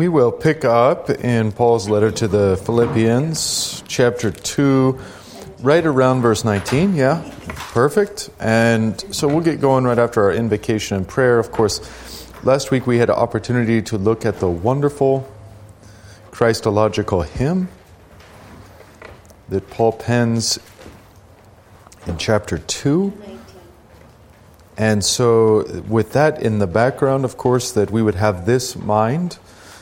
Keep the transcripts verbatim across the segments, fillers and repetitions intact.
We will pick up in Paul's letter to the Philippians, chapter two, right around verse nineteen. Yeah, perfect. And so we'll get going right after our invocation and prayer. Of course, last week we had an opportunity to look at the wonderful Christological hymn that Paul pens in chapter two. And so with that in the background, of course, that we would have this mind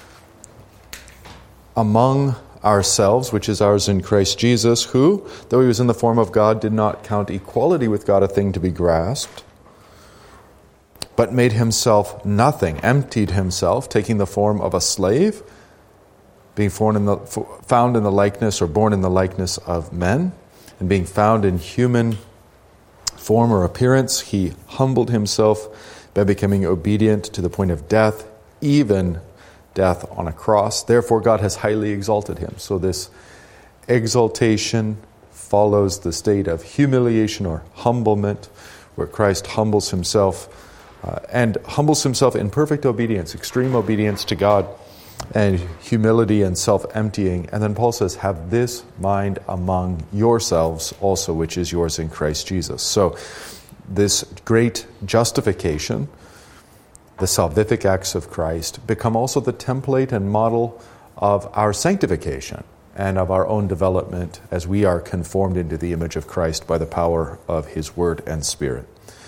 among ourselves, which is ours in Christ Jesus, who, though he was in the form of God, did not count equality with God a thing to be grasped, but made himself nothing, emptied himself, taking the form of a slave, being found in the, found in the likeness or born in the likeness of men, and being found in human form or appearance, he humbled himself by becoming obedient to the point of death, even death on a cross. Therefore, God has highly exalted him. So this exaltation follows the state of humiliation or humblement, where Christ humbles himself uh, and humbles himself in perfect obedience, extreme obedience to God, and humility and self-emptying. And then Paul says, have this mind among yourselves also, which is yours in Christ Jesus. So this great justification, the salvific acts of Christ, become also the template and model of our sanctification and of our own development as we are conformed into the image of Christ by the power of his word and spirit.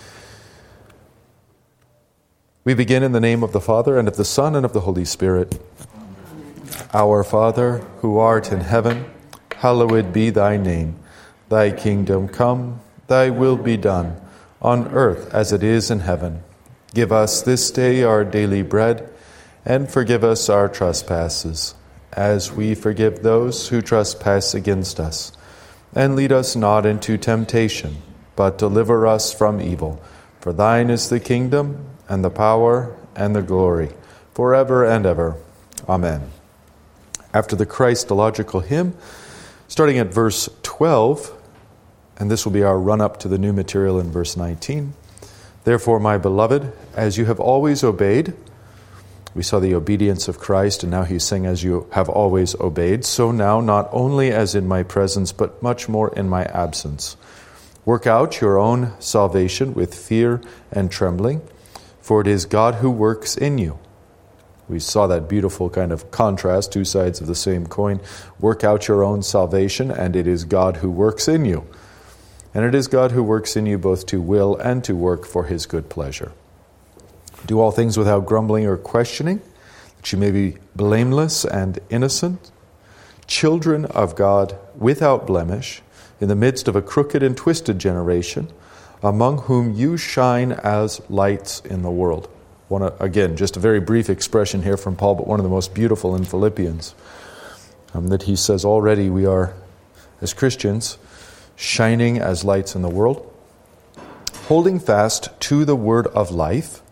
We begin in the name of the Father, and of the Son, and of the Holy Spirit. Our Father, who art in heaven, hallowed be thy name. Thy kingdom come, thy will be done, on earth as it is in heaven. Give us this day our daily bread, and forgive us our trespasses, as we forgive those who trespass against us. And lead us not into temptation, but deliver us from evil. For thine is the kingdom, and the power, and the glory, forever and ever. Amen. After the Christological hymn, starting at verse twelve, and this will be our run-up to the new material in verse nineteen. Therefore, my beloved, as you have always obeyed, we saw the obedience of Christ, and now he's saying, as you have always obeyed, so now, not only as in my presence, but much more in my absence. Work out your own salvation with fear and trembling, for it is God who works in you. We saw that beautiful kind of contrast, two sides of the same coin. Work out your own salvation, and it is God who works in you. And it is God who works in you both to will and to work for his good pleasure. Do all things without grumbling or questioning, that you may be blameless and innocent, children of God without blemish, in the midst of a crooked and twisted generation, among whom you shine as lights in the world. One, again, just a very brief expression here from Paul, but one of the most beautiful in Philippians, um, that he says already we are, as Christians, shining as lights in the world, holding fast to the word of life.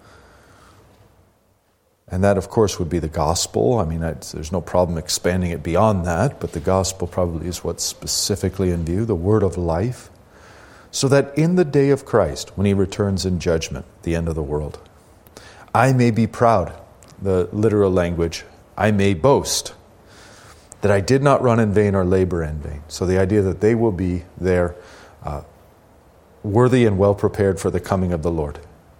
And that, of course, would be the gospel. I mean, there's no problem expanding it beyond that, but the gospel probably is what's specifically in view, the word of life, so that in the day of Christ, when he returns in judgment, the end of the world, I may be proud, the literal language, I may boast, that I did not run in vain or labor in vain. So the idea that they will be there uh, worthy and well prepared for the coming of the Lord.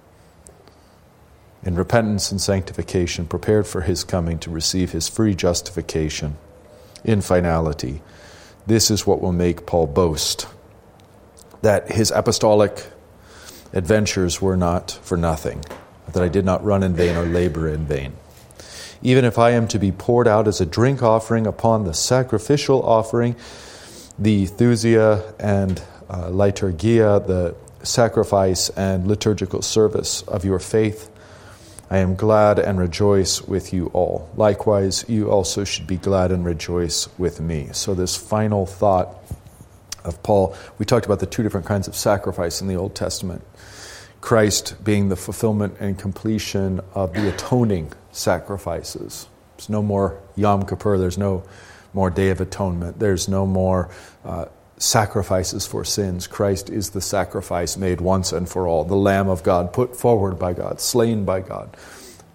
In repentance and sanctification, prepared for his coming to receive his free justification in finality. This is what will make Paul boast, that his apostolic adventures were not for nothing, that I did not run in vain or labor in vain. Even if I am to be poured out as a drink offering upon the sacrificial offering, the thusia and uh, liturgia, the sacrifice and liturgical service of your faith, I am glad and rejoice with you all. Likewise, you also should be glad and rejoice with me. So this final thought of Paul, we talked about the two different kinds of sacrifice in the Old Testament. Christ being the fulfillment and completion of the atoning sacrifices. There's no more Yom Kippur, there's no more Day of Atonement, there's no more uh, sacrifices for sins. Christ is the sacrifice made once and for all, the Lamb of God, put forward by God, slain by God,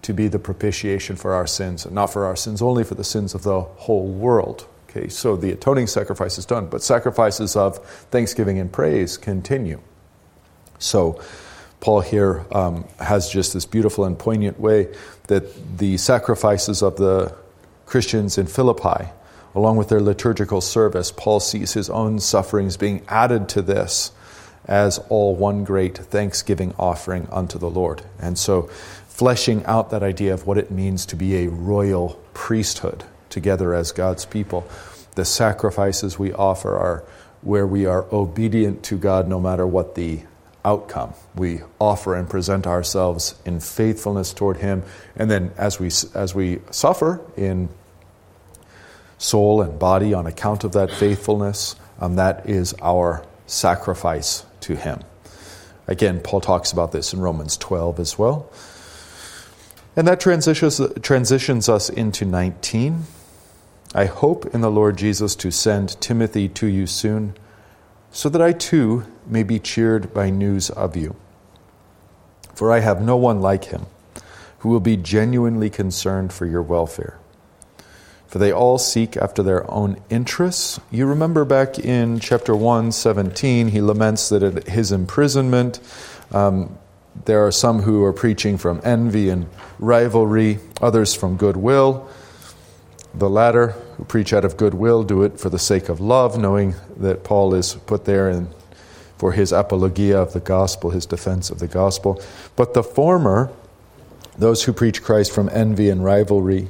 to be the propitiation for our sins, and not for our sins only, for the sins of the whole world. Okay, so the atoning sacrifice is done, but sacrifices of thanksgiving and praise continue. So Paul here um, has just this beautiful and poignant way that the sacrifices of the Christians in Philippi, along with their liturgical service, Paul sees his own sufferings being added to this as all one great thanksgiving offering unto the Lord. And so fleshing out that idea of what it means to be a royal priesthood together as God's people. The sacrifices we offer are where we are obedient to God no matter what the outcome. We offer and present ourselves in faithfulness toward Him, and then as we as we suffer in soul and body on account of that faithfulness, um, that is our sacrifice to Him. Again, Paul talks about this in Romans twelve as well. And that transitions transitions us into nineteen. I hope in the Lord Jesus to send Timothy to you soon, so that I too may be cheered by news of you. For I have no one like him, who will be genuinely concerned for your welfare. For they all seek after their own interests. You remember back in chapter one, seventeen, he laments that at his imprisonment, um, there are some who are preaching from envy and rivalry, others from goodwill. The latter, who preach out of goodwill, do it for the sake of love, knowing that Paul is put there in, for his apologia of the gospel, his defense of the gospel. But the former, those who preach Christ from envy and rivalry,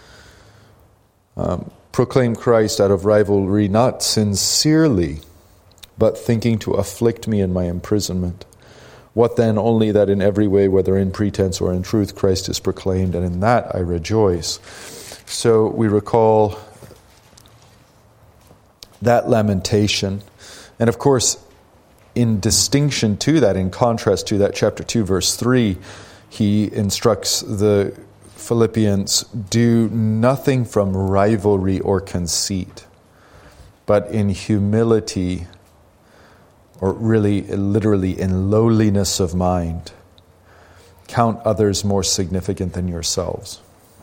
um, proclaim Christ out of rivalry, not sincerely, but thinking to afflict me in my imprisonment. What then? Only that in every way, whether in pretense or in truth, Christ is proclaimed, and in that I rejoice. So we recall that lamentation. And of course, in distinction to that, in contrast to that, chapter two, verse three, he instructs the Philippians, do nothing from rivalry or conceit, but in humility, or really, literally, in lowliness of mind, count others more significant than yourselves.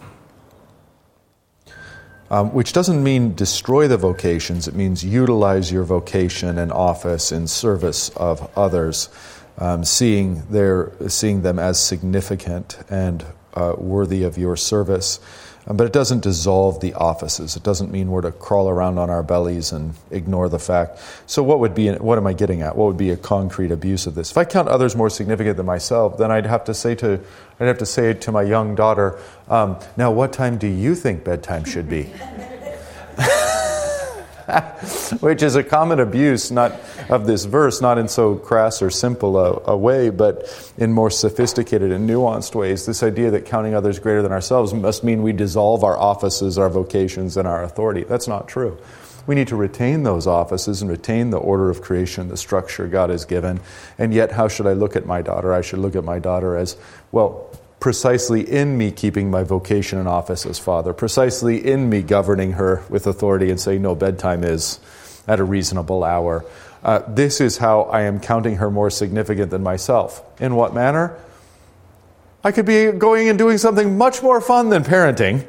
Um, which doesn't mean destroy the vocations. It means utilize your vocation and office in service of others, um, seeing their seeing them as significant and uh, worthy of your service. Um, but it doesn't dissolve the offices. It doesn't mean we're to crawl around on our bellies and ignore the fact. So what would be? What am I getting at? What would be a concrete abuse of this? If I count others more significant than myself, then I'd have to say to I'd have to say to my young daughter, um, now what time do you think bedtime should be? Which is a common abuse, not of this verse, not in so crass or simple a, a way, but in more sophisticated and nuanced ways. This idea that counting others greater than ourselves must mean we dissolve our offices, our vocations, and our authority. That's not true. We need to retain those offices and retain the order of creation, the structure God has given. And yet, how should I look at my daughter? I should look at my daughter as, well, precisely in me keeping my vocation and office as father, precisely in me governing her with authority and saying, no, bedtime is at a reasonable hour. Uh, this is how I am counting her more significant than myself. In what manner? I could be going and doing something much more fun than parenting.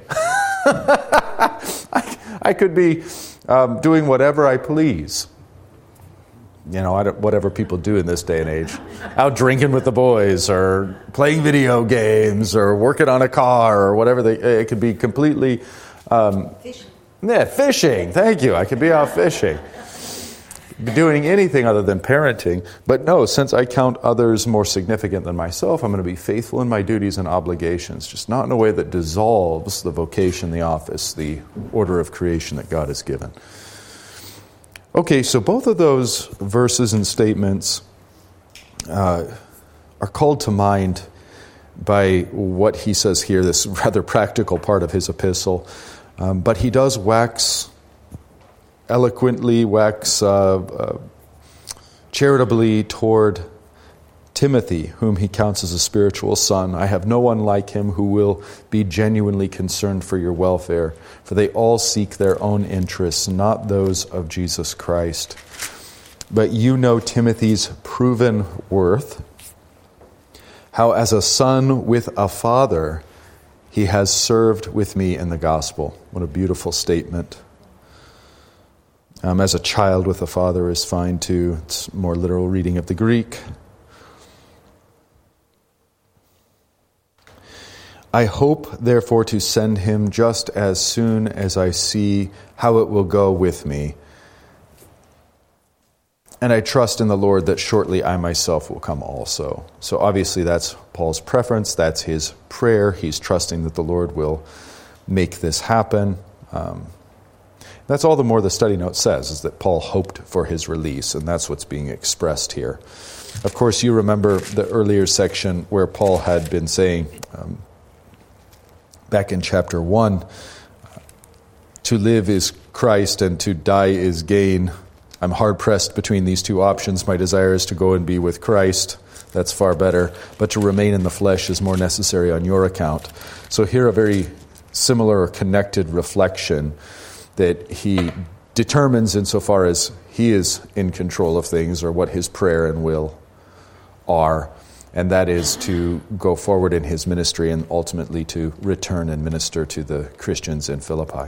I, I could be um, doing whatever I please. You know, I don't, whatever people do in this day and age. Out drinking with the boys, or playing video games, or working on a car, or whatever. They, it could be completely... Um, fishing. Yeah, fishing. Thank you. I could be out fishing. Be doing anything other than parenting. But no, since I count others more significant than myself, I'm going to be faithful in my duties and obligations, just not in a way that dissolves the vocation, the office, the order of creation that God has given. Okay, so both of those verses and statements uh, are called to mind by what he says here, this rather practical part of his epistle. Um, but he does wax eloquently, wax uh, uh, charitably toward Timothy, whom he counts as a spiritual son. I have no one like him who will be genuinely concerned for your welfare, for they all seek their own interests, not those of Jesus Christ. But you know Timothy's proven worth, how as a son with a father He has served with me in the gospel. What a beautiful statement. Um, as a child with a father is fine too. It's more literal reading of the Greek. I hope, therefore, to send him just as soon as I see how it will go with me. And I trust in the Lord that shortly I myself will come also. So obviously that's Paul's preference. That's his prayer. He's trusting that the Lord will make this happen. Um, that's all the more the study note says, is that Paul hoped for his release, and that's what's being expressed here. Of course, you remember the earlier section where Paul had been saying, um, back in chapter one, to live is Christ and to die is gain. I'm hard-pressed between these two options. My desire is to go and be with Christ. That's far better. But to remain in the flesh is more necessary on your account. So here a very similar or connected reflection that he determines insofar as he is in control of things, or what his prayer and will are. And that is to go forward in his ministry and ultimately to return and minister to the Christians in Philippi.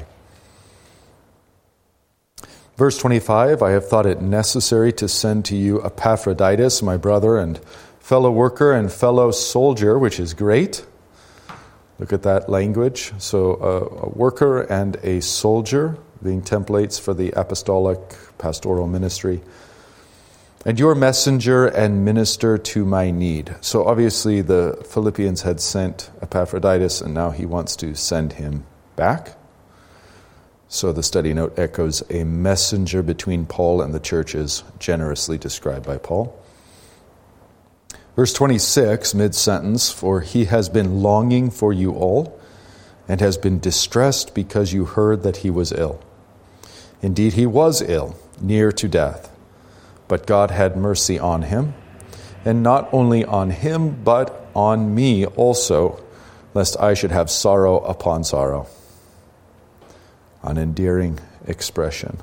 Verse twenty-five, I have thought it necessary to send to you Epaphroditus, my brother and fellow worker and fellow soldier, which is great. Look at that language. So uh, a worker and a soldier being templates for the apostolic pastoral ministry. And your messenger and minister to my need. So obviously the Philippians had sent Epaphroditus, and now he wants to send him back. So the study note echoes a messenger between Paul and the churches, generously described by Paul. Verse twenty-six, mid-sentence, for he has been longing for you all, and has been distressed because you heard that he was ill. Indeed, he was ill, near to death. But God had mercy on him, and not only on him, but on me also, lest I should have sorrow upon sorrow. An endearing expression.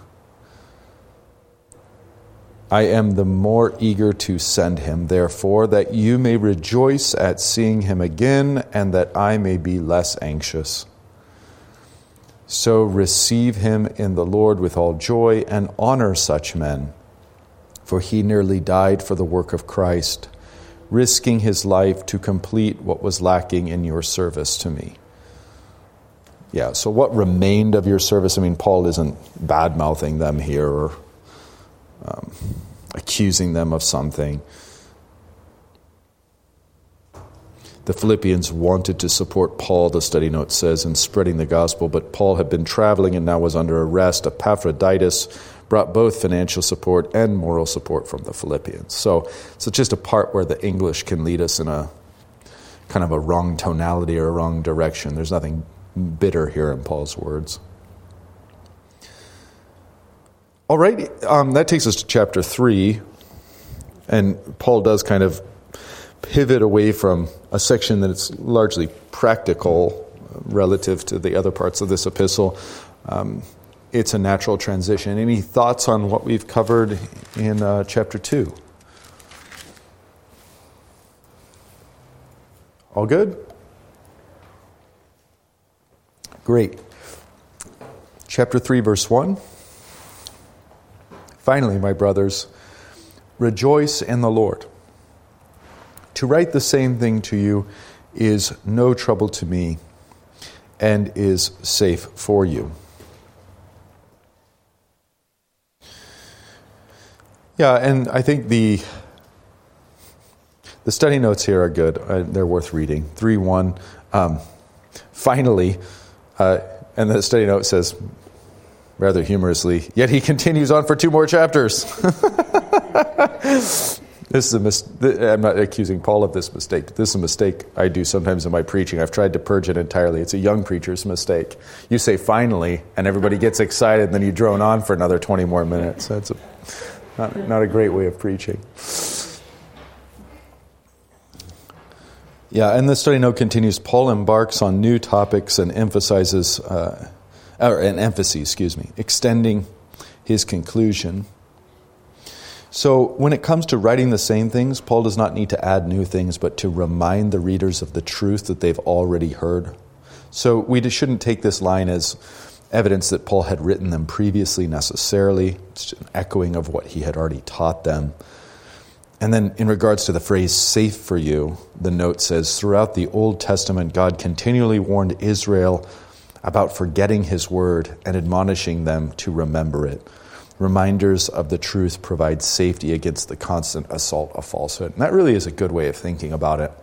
I am the more eager to send him, therefore, that you may rejoice at seeing him again, and that I may be less anxious. So receive him in the Lord with all joy, and honor such men. For he nearly died for the work of Christ, risking his life to complete what was lacking in your service to me. Yeah, so what remained of your service? I mean, Paul isn't bad-mouthing them here or um, accusing them of something. The Philippians wanted to support Paul, the study note says, in spreading the gospel, but Paul had been traveling and now was under arrest. Epaphroditus brought both financial support and moral support from the Philippians. So, so it's just a part where the English can lead us in a kind of a wrong tonality or a wrong direction. There's nothing bitter here in Paul's words. All right, um, that takes us to chapter three, and Paul does kind of pivot away from a section that is largely practical relative to the other parts of this epistle. Um, it's a natural transition. Any thoughts on what we've covered in uh, chapter two? All good? Great. Chapter three, verse one. Finally, my brothers, rejoice in the Lord. To write the same thing to you is no trouble to me and is safe for you. Yeah, and I think the the study notes here are good. Uh, they're worth reading. three one. Um, finally, uh, and the study note says, rather humorously, yet he continues on for two more chapters. This is a mis- I'm not accusing Paul of this mistake. This is a mistake I do sometimes in my preaching. I've tried to purge it entirely. It's a young preacher's mistake. You say finally, and everybody gets excited, and then you drone on for another twenty more minutes. That's a, not, not a great way of preaching. Yeah, and the study note continues. Paul embarks on new topics and emphasizes, uh, or an emphasis, excuse me, extending his conclusion. So when it comes to writing the same things, Paul does not need to add new things, but to remind the readers of the truth that they've already heard. So we just shouldn't take this line as evidence that Paul had written them previously necessarily. It's an echoing of what he had already taught them. And then in regards to the phrase safe for you, the note says, throughout the Old Testament, God continually warned Israel about forgetting his word and admonishing them to remember it. Reminders of the truth provide safety against the constant assault of falsehood. And that really is a good way of thinking about it.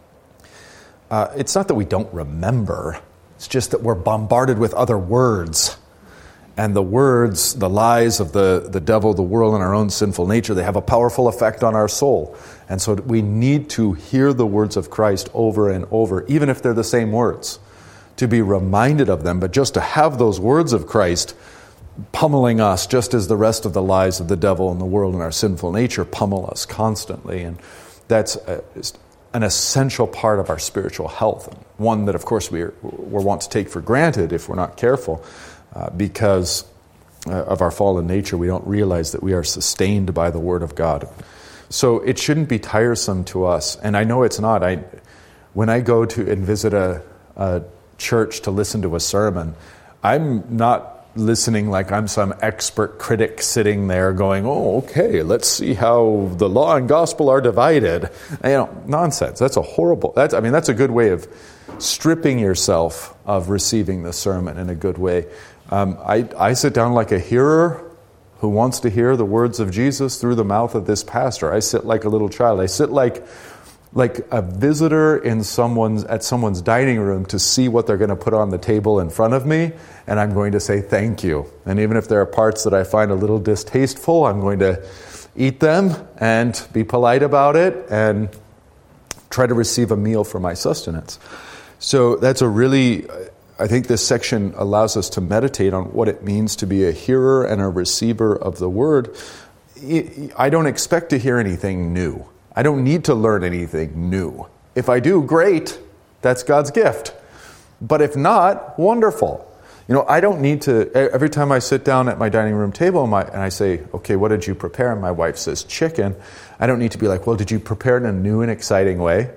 Uh, it's not that we don't remember. It's just that we're bombarded with other words. And the words, the lies of the, the devil, the world, and our own sinful nature, they have a powerful effect on our soul. And so we need to hear the words of Christ over and over, even if they're the same words, to be reminded of them. But just to have those words of Christ pummeling us, just as the rest of the lies of the devil and the world and our sinful nature pummel us constantly. And that's a, an essential part of our spiritual health. And one that, of course, we're, we're wont to take for granted if we're not careful. Uh, because uh, of our fallen nature, we don't realize that we are sustained by the Word of God. So it shouldn't be tiresome to us. And I know it's not. I, when I go to and visit a, a church to listen to a sermon, I'm not listening like I'm some expert critic sitting there going, oh, okay, let's see how the law and gospel are divided. You know, nonsense. That's a horrible, that's, I mean, that's a good way of stripping yourself of receiving the sermon in a good way. Um, I, I sit down like a hearer who wants to hear the words of Jesus through the mouth of this pastor. I sit like a little child. I sit like like a visitor in someone's at someone's dining room to see what they're going to put on the table in front of me, and I'm going to say thank you. And even if there are parts that I find a little distasteful, I'm going to eat them and be polite about it and try to receive a meal for my sustenance. So that's a really... I think this section allows us to meditate on what it means to be a hearer and a receiver of the word. I don't expect to hear anything new. I don't need to learn anything new. If I do, great. That's God's gift. But if not, wonderful. You know, I don't need to, every time I sit down at my dining room table and, my, and I say, okay, what did you prepare? And my wife says chicken. I don't need to be like, well, did you prepare it in a new and exciting way?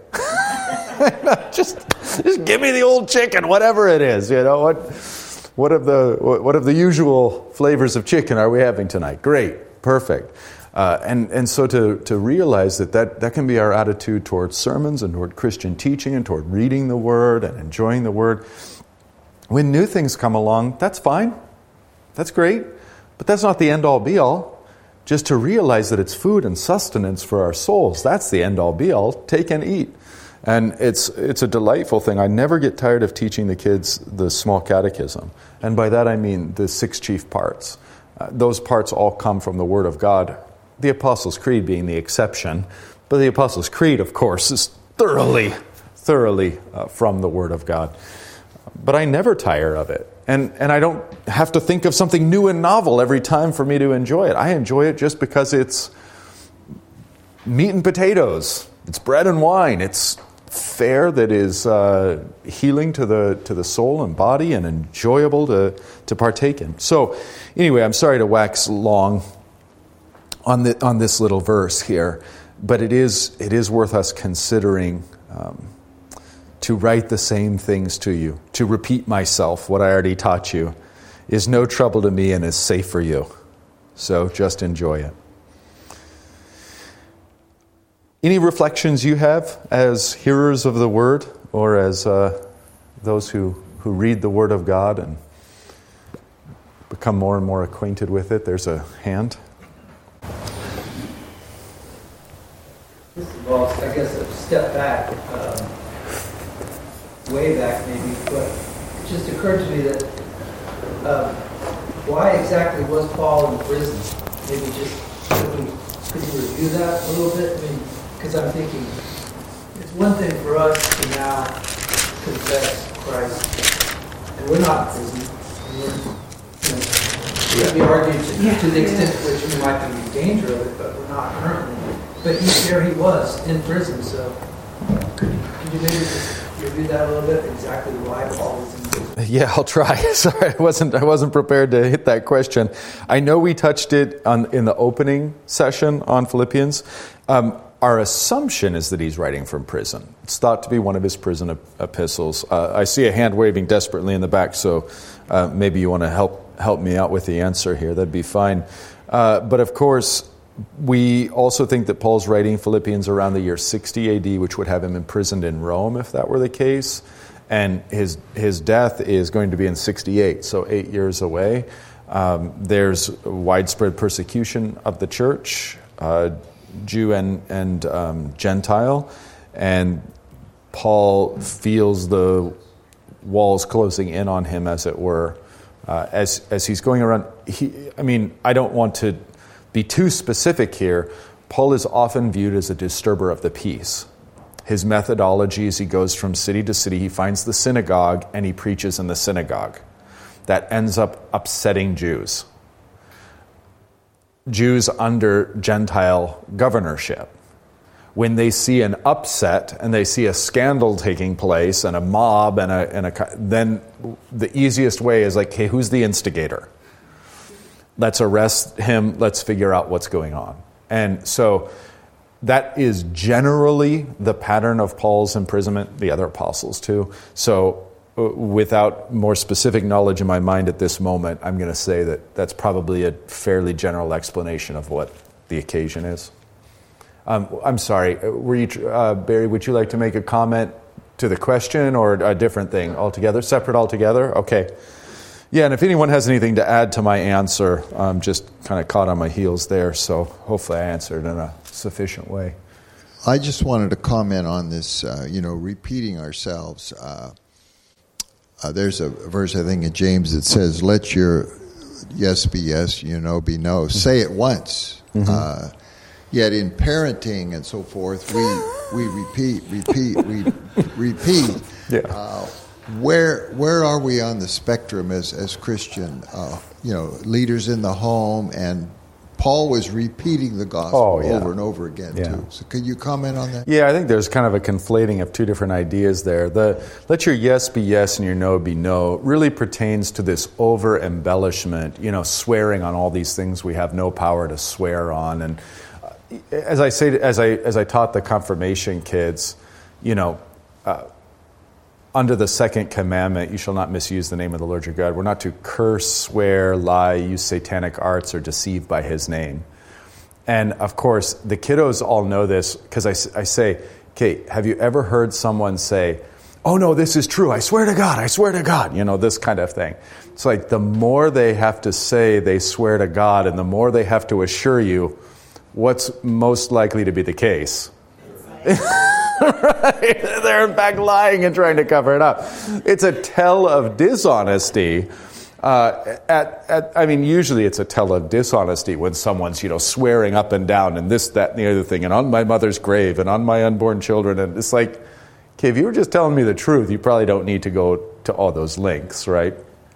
just, just give me the old chicken, whatever it is. You know what? What of the what of the usual flavors of chicken are we having tonight? Great, perfect. Uh, and and so to to realize that, that that can be our attitude towards sermons and toward Christian teaching and toward reading the Word and enjoying the Word. When new things come along, that's fine, that's great, but that's not the end all be all. Just to realize that it's food and sustenance for our souls, that's the end all be all. Take and eat. And it's it's a delightful thing. I never get tired of teaching the kids the small catechism. And by that I mean the six chief parts. Uh, those parts all come from the Word of God, the Apostles' Creed being the exception. But the Apostles' Creed, of course, is thoroughly, thoroughly uh, from the Word of God. But I never tire of it. And, and I don't have to think of something new and novel every time for me to enjoy it. I enjoy it just because it's meat and potatoes. It's bread and wine. It's fare that is uh, healing to the to the soul and body and enjoyable to, to partake in. So anyway, I'm sorry to wax long on the on this little verse here, but it is it is worth us considering um, to write the same things to you, to repeat myself, what I already taught you, is no trouble to me and is safe for you. So just enjoy it. Any reflections you have as hearers of the Word or as uh, those who, who read the Word of God and become more and more acquainted with it? There's a hand. Well, I guess a step back, um, way back maybe, but it just occurred to me that um, why exactly was Paul in prison? Maybe just could, we, could you review that a little bit? I mean, because I'm thinking, it's one thing for us to now confess Christ, and we're not in prison. We're, you know, it could be argued to, yeah. to the extent to which we might be in danger of it, but we're not currently. But he, there he was, in prison, so could, could you maybe just review that a little bit, exactly why Paul was in prison? Yeah, I'll try. Sorry, I wasn't I wasn't prepared to hit that question. I know we touched it on in the opening session on Philippians. Um, our assumption is that he's writing from prison. It's thought to be one of his prison ep- epistles. Uh, I see a hand waving desperately in the back, so uh, maybe you want to help help me out with the answer here. That'd be fine. Uh, but of course, we also think that Paul's writing Philippians around the year sixty A D, which would have him imprisoned in Rome if that were the case. And his his death is going to be in sixty-eight, so eight years away. Um, there's widespread persecution of the church, uh, Jew and, and um, Gentile, and Paul feels the walls closing in on him, as it were, uh, as as he's going around. He, I mean, I don't want to be too specific here. Paul is often viewed as a disturber of the peace. His methodology is he goes from city to city, he finds the synagogue, and he preaches in the synagogue. That ends up upsetting Jews. Jews under Gentile governorship. When they see an upset and they see a scandal taking place and a mob, and a, and a then the easiest way is like, hey, who's the instigator? Let's arrest him. Let's figure out what's going on. And so that is generally the pattern of Paul's imprisonment, the other apostles too. So uh, without more specific knowledge in my mind at this moment, I'm going to say that that's probably a fairly general explanation of what the occasion is. Um, I'm sorry, were you, uh, Barry, would you like to make a comment to the question or a different thing altogether, separate altogether? Okay. Yeah, and if anyone has anything to add to my answer, I'm just kind of caught on my heels there, so hopefully I answered in a sufficient way. I just wanted to comment on this, uh, you know, repeating ourselves. Uh, uh, there's a verse, I think, in James that says, let your yes be yes, your no be no. Say it once. Mm-hmm. Uh, yet in parenting and so forth, we we repeat, repeat, we repeat. Yeah. Uh, Where where are we on the spectrum as as Christian, uh, you know, leaders in the home? And Paul was repeating the gospel oh, yeah. over and over again yeah. too. So could you comment on that? Yeah, I think there's kind of a conflating of two different ideas there. The let your yes be yes and your no be no really pertains to this over embellishment, you know, swearing on all these things we have no power to swear on. And as I say, as I as I taught the confirmation kids, you know. Uh, Under the second commandment, you shall not misuse the name of the Lord your God. We're not to curse, swear, lie, use satanic arts, or deceive by his name. And of course, the kiddos all know this because I, I say, okay, have you ever heard someone say, oh no, this is true, I swear to God, I swear to God, you know, this kind of thing. It's like the more they have to say they swear to God and the more they have to assure you, what's most likely to be the case? Right? They're in fact lying and trying to cover it up. It's a tell of dishonesty. Uh, at, at, I mean, usually it's a tell of dishonesty when someone's, you know, swearing up and down and this, that, and the other thing, and on my mother's grave and on my unborn children. And it's like, okay, if you were just telling me the truth, you probably don't need to go to all those lengths, right?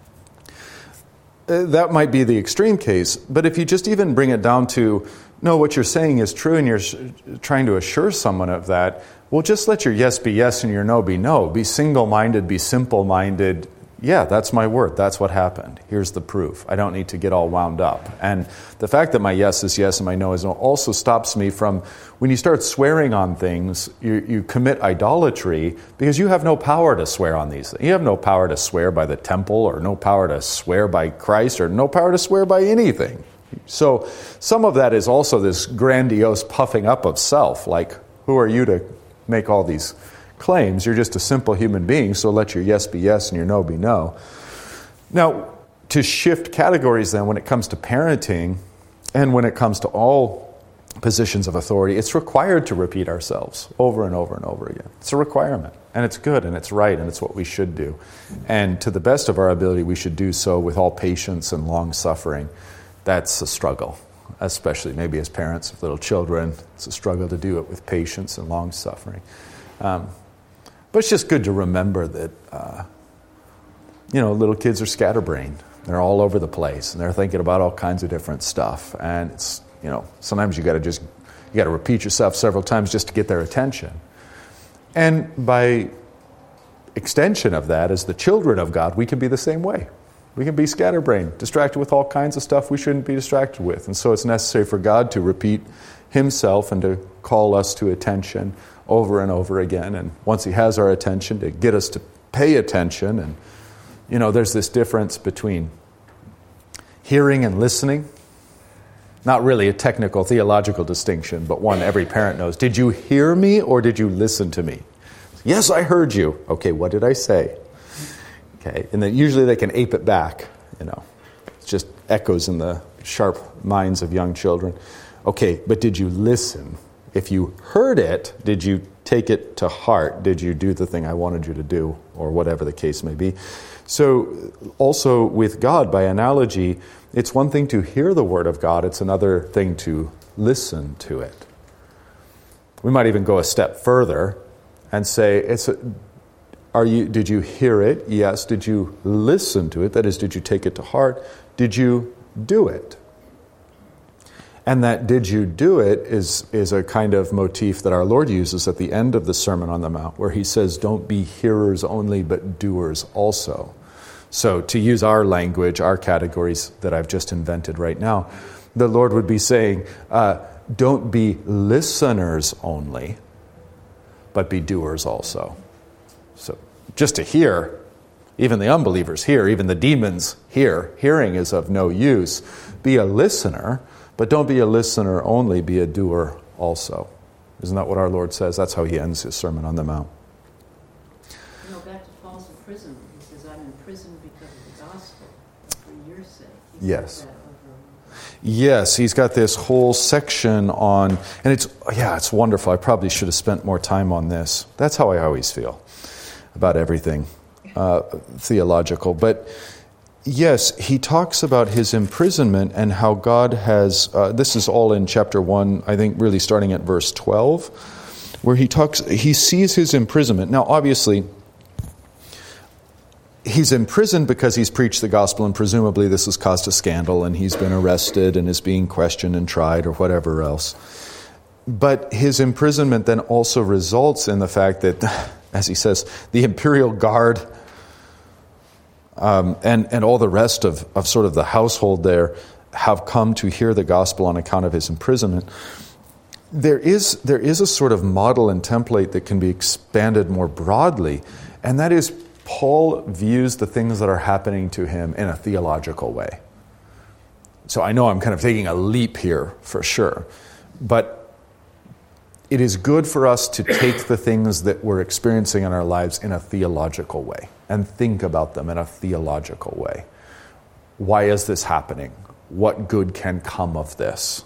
Uh, that might be the extreme case. But if you just even bring it down to, no, what you're saying is true and you're trying to assure someone of that, well, just let your yes be yes and your no be no. Be single-minded, be simple-minded. Yeah, that's my word. That's what happened. Here's the proof. I don't need to get all wound up. And the fact that my yes is yes and my no is no also stops me from, when you start swearing on things, you, you commit idolatry because you have no power to swear on these things. You have no power to swear by the temple or no power to swear by Christ or no power to swear by anything. So some of that is also this grandiose puffing up of self, like, who are you to make all these claims? You're just a simple human being, so let your yes be yes and your no be no. Now, to shift categories then when it comes to parenting and when it comes to all positions of authority, it's required to repeat ourselves over and over and over again. It's a requirement, and it's good, and it's right, and it's what we should do. And to the best of our ability, we should do so with all patience and long-suffering. That's a struggle, especially maybe as parents of little children. It's a struggle to do it with patience and long-suffering. Um, but it's just good to remember that, uh, you know, little kids are scatterbrained. They're all over the place, and they're thinking about all kinds of different stuff. And it's, you know, sometimes you got to just, you got to repeat yourself several times just to get their attention. And by extension of that, as the children of God, we can be the same way. We can be scatterbrained, distracted with all kinds of stuff we shouldn't be distracted with. And so it's necessary for God to repeat himself and to call us to attention over and over again. And once he has our attention, to get us to pay attention. And, you know, there's this difference between hearing and listening. Not really a technical theological distinction, but one every parent knows. Did you hear me or did you listen to me? Yes, I heard you. Okay, what did I say? Okay, and then usually they can ape it back, you know. It just echoes in the sharp minds of young children. Okay, but did you listen? If you heard it, did you take it to heart? Did you do the thing I wanted you to do? Or whatever the case may be. So also with God, by analogy, it's one thing to hear the word of God. It's another thing to listen to it. We might even go a step further and say, "It's a, are you? Did you hear it? Yes. Did you listen to it? That is, did you take it to heart? Did you do it?" And that "did you do it" is, is a kind of motif that our Lord uses at the end of the Sermon on the Mount, where he says, "Don't be hearers only, but doers also." So to use our language, our categories that I've just invented right now, the Lord would be saying, uh, don't be listeners only, but be doers also. So just to hear, even the unbelievers hear, even the demons hear. Hearing is of no use. Be a listener, but don't be a listener only, be a doer also. Isn't that what our Lord says? That's how he ends his Sermon on the Mount. You know, back to Paul's imprisonment. He says, I'm in prison because of the gospel, for your sake. He yes. says that over. Yes, he's got this whole section on, and it's, yeah, it's wonderful. I probably should have spent more time on this. That's how I always feel about everything uh, theological. But yes, he talks about his imprisonment and how God has, uh, this is all in chapter one, I think really starting at verse twelve, where he talks, he sees his imprisonment. Now, obviously, he's imprisoned because he's preached the gospel, and presumably this has caused a scandal, and he's been arrested and is being questioned and tried or whatever else. But his imprisonment then also results in the fact that, as he says, the imperial guard Um, and, and all the rest of, of sort of the household there have come to hear the gospel on account of his imprisonment. There is, there is a sort of model and template that can be expanded more broadly, and that is Paul views the things that are happening to him in a theological way. So I know I'm kind of taking a leap here for sure, but it is good for us to take the things that we're experiencing in our lives in a theological way and think about them in a theological way. Why is this happening? What good can come of this?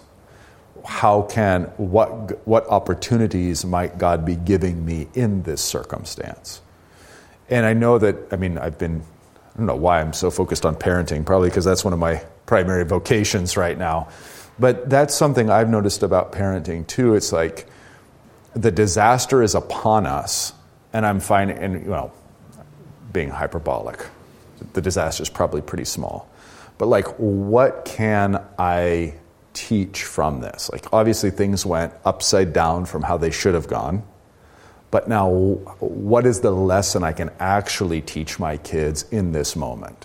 How can, what, what opportunities might God be giving me in this circumstance? And I know that, I mean, I've been, I don't know why I'm so focused on parenting, probably because that's one of my primary vocations right now. But that's something I've noticed about parenting too. It's like, the disaster is upon us, and I'm finding, and well, being hyperbolic, the disaster is probably pretty small. But like, what can I teach from this? Like, obviously things went upside down from how they should have gone. But now, what is the lesson I can actually teach my kids in this moment?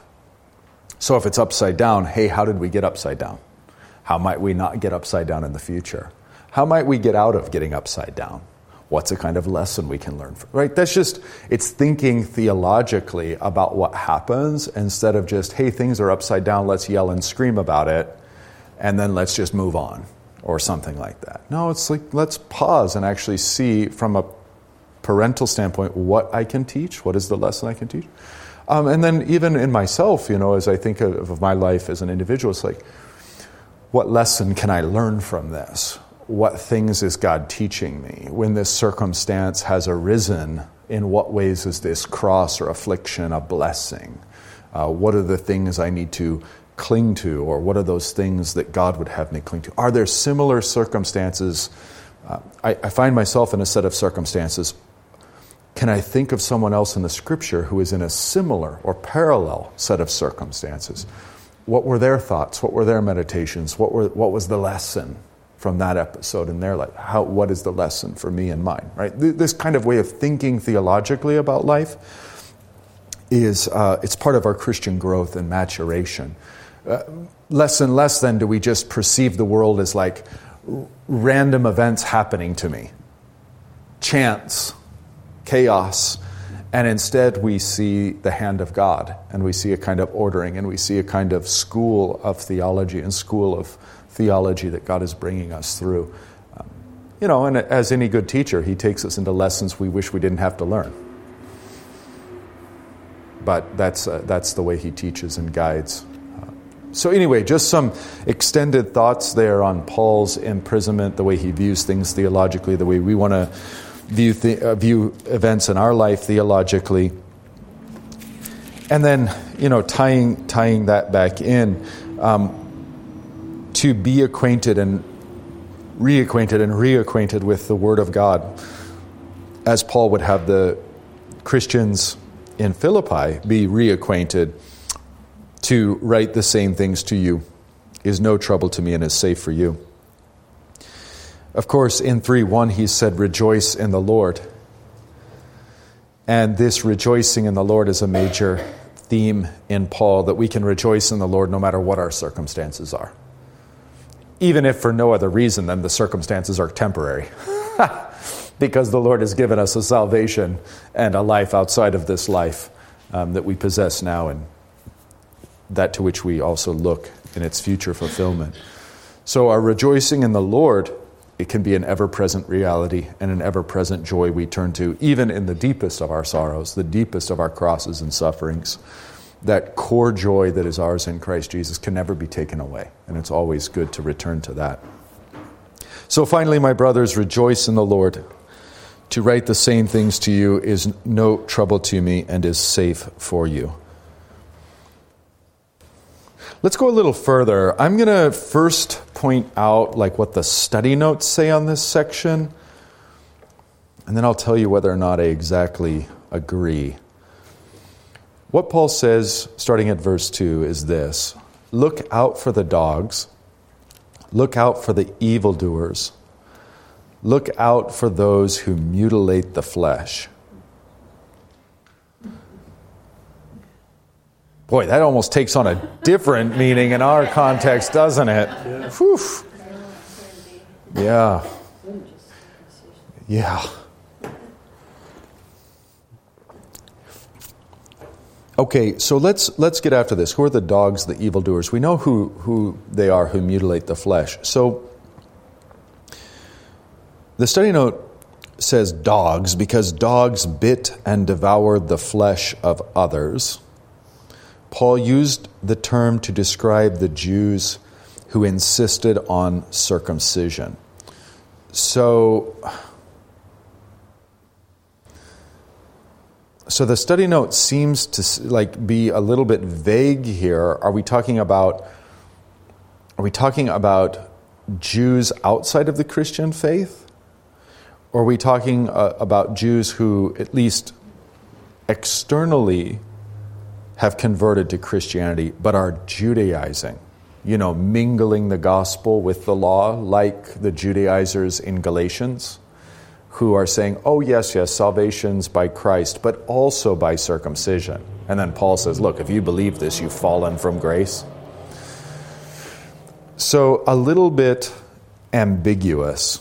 So if it's upside down, hey, how did we get upside down? How might we not get upside down in the future? How might we get out of getting upside down? What's a kind of lesson we can learn from, right? That's just, it's thinking theologically about what happens instead of just, hey, things are upside down, let's yell and scream about it, and then let's just move on, or something like that. No, it's like, let's pause and actually see from a parental standpoint what I can teach, what is the lesson I can teach. Um, and then even in myself, you know, as I think of, of my life as an individual, it's like, what lesson can I learn from this? What things is God teaching me? When this circumstance has arisen, in what ways is this cross or affliction a blessing? Uh, what are the things I need to cling to, or what are those things that God would have me cling to? Are there similar circumstances? Uh, I, I find myself in a set of circumstances. Can I think of someone else in the Scripture who is in a similar or parallel set of circumstances? What were their thoughts? What were their meditations? What were what was the lesson from that episode in their life? How, what is the lesson for me and mine, right? This kind of way of thinking theologically about life is uh, it's part of our Christian growth and maturation. Uh, less and less then do we just perceive the world as like r- random events happening to me. Chance, chaos. And instead we see the hand of God, and we see a kind of ordering, and we see a kind of school of theology and school of theology that God is bringing us through. Um, you know, and as any good teacher, he takes us into lessons we wish we didn't have to learn. But that's uh, that's the way he teaches and guides. Uh, so anyway, just some extended thoughts there on Paul's imprisonment, the way he views things theologically, the way we want to view th- uh, view events in our life theologically. And then, you know, tying tying that back in, um, to be acquainted and reacquainted and reacquainted with the Word of God, as Paul would have the Christians in Philippi be reacquainted. To write the same things to you is no trouble to me and is safe for you. Of course, in three one, he said, rejoice in the Lord. And this rejoicing in the Lord is a major theme in Paul, that we can rejoice in the Lord no matter what our circumstances are. Even if for no other reason than the circumstances are temporary. Because the Lord has given us a salvation and a life outside of this life um, that we possess now, and that to which we also look in its future fulfillment. So our rejoicing in the Lord, it can be an ever-present reality and an ever-present joy we turn to, even in the deepest of our sorrows, the deepest of our crosses and sufferings. That core joy that is ours in Christ Jesus can never be taken away, and it's always good to return to that. So finally, my brothers, rejoice in the Lord. To write the same things to you is no trouble to me and is safe for you. Let's go a little further. I'm going to first point out like what the study notes say on this section, and then I'll tell you whether or not I exactly agree. What Paul says, starting at verse two, is this: look out for the dogs, look out for the evildoers, look out for those who mutilate the flesh. Boy, that almost takes on a different meaning in our context, doesn't it? Yeah. Whew. Yeah. Yeah. Okay, so let's let's get after this. Who are the dogs, the evildoers? We know who, who they are who mutilate the flesh. So the study note says dogs because dogs bit and devoured the flesh of others. Paul used the term to describe the Jews who insisted on circumcision. So, so the study note seems to like be a little bit vague here. Are we talking about? Are we talking about Jews outside of the Christian faith, or are we talking uh, about Jews who, at least externally, have converted to Christianity, but are Judaizing, you know, mingling the gospel with the law, like the Judaizers in Galatians, who are saying, oh, yes, yes, salvation's by Christ, but also by circumcision. And then Paul says, look, if you believe this, you've fallen from grace. So a little bit ambiguous.